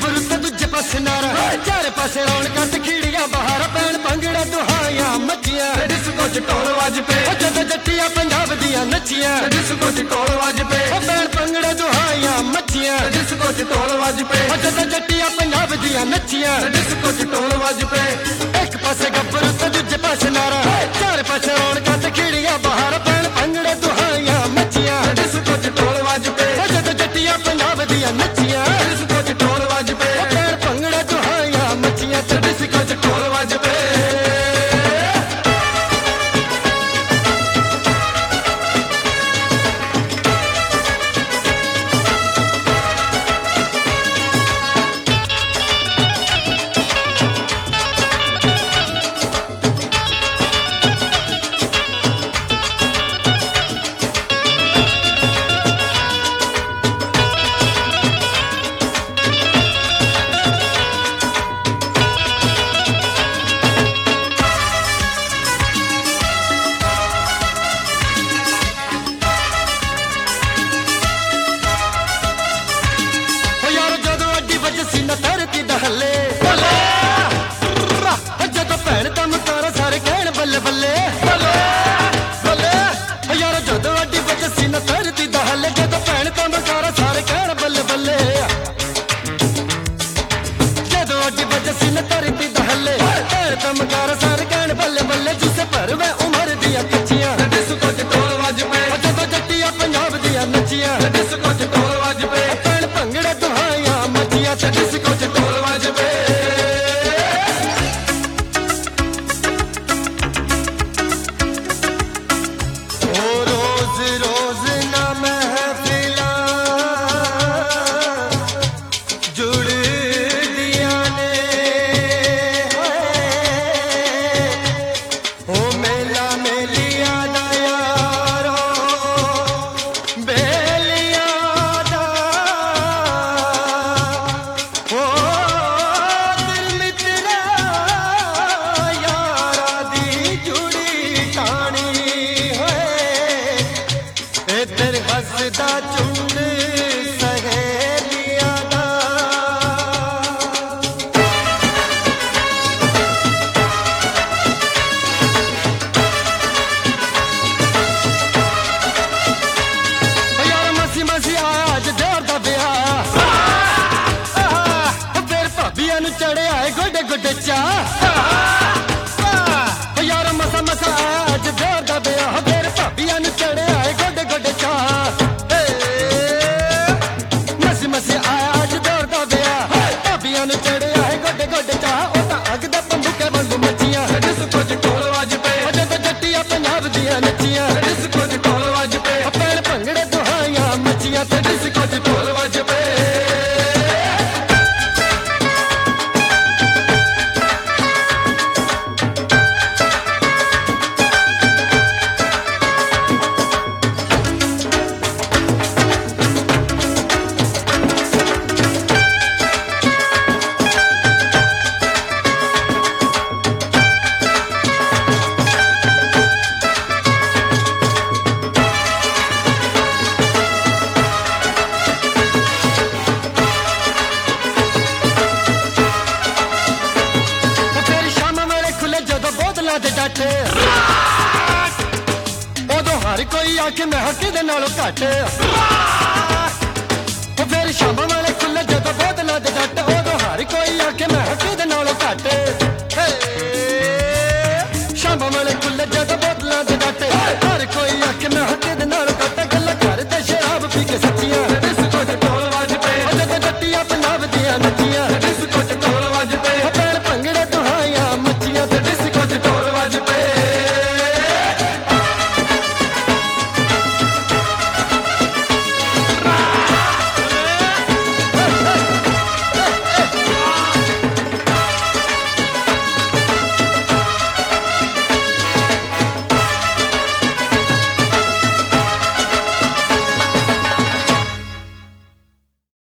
गब्बरू ते दूजे पासे नारा, चारे पासे रौनकां ते खिड़ियां बहार, पैण भंगड़े दुहाइयां मचियां, डिस्को च ढोल वज पे, जदों जट्टियां पंजाब दियां नचियां, डिस्को च ढोल वज पे, पैण भंगड़े दुहाइयां मचियां, डिस्को च ढोल वज पे, जदों जट्टियां पंजाब दियां नचियां, डिस्को च ढोल वज पे। एक पासे गब्बरू ते दूजे पासे नारा, चारे पासे रौनकां ते खिड़ियां बहार, पैण भंगड़े दुहाइयां मचियां, डिस्को च ढोल वज पे, जदों जट्टियां पंजाब दियां नचियां, डिस्को च ढोल वज पे, पैण भंगड़े दुहाइयां मचियां, डिस्को च ढोल वज पे। जदों भैन दा मुकारा सारे कहण बल्ले बल्ले, यार जदों अड्डी बजसी न धरती दा हल्ले, जदों भैन दा मुकारा सारे कहण बल्ले बल्ले, जदों अड्डी बजसी न धरती दा हल्ले, भैन दा मुकारा सारे कहण बल्ले बल्ले, जिसे भरवे उमर दियां कच्चियां, डिस्को च ढोल वज पे, जदों जट्टियां पंजाब दियां नचियां, डिस्को च ढोल वज पे, भैन भंगड़े दुहाइयां मचियां, डिस्को च ढोल वज पे। रोज रोज ना महफिलां जुड़ दियां ने, ओ मेला मेलिया दा यारो, बेलिया दा ओ दिल मित्रा यारा दी जुड़ी टाणी होए, तेरे हसदा झुंड सहेलियां दा। यार मसी मसी आया अज देर दा ब्याह, फिर भाबियां नूं चढ़िया है गोडे गोडे चाह, यार मसा मसा आया अज देर दा ब्याह, फिर भाबियां नूं चढ़िया है गोडे गोडे चाह, मसी मसी आया अज देर दा ब्याह, भाबियां नूं चढ़िया है गोडे गोडे चाह, ओ तां अग दे बंदूके वांगू मचियां, डिस्को च ढोल वज पे, जदों जट्टियां पंजाब दियां नचियां, डिस्को च ढोल वज पे, पैण भंगड़े दुहाइयां मचियां, डिस्को च ढोल वज पे। फिर शाम मेरे खुले जदों बोतलां दे डाटे, उदों हर कोई आखे मैं हक दे नालों घट, फिर शाम मेरे खुले जदों बोतलां दे डाटे, उदों हर कोई आखे मैं हक दे नालों घट।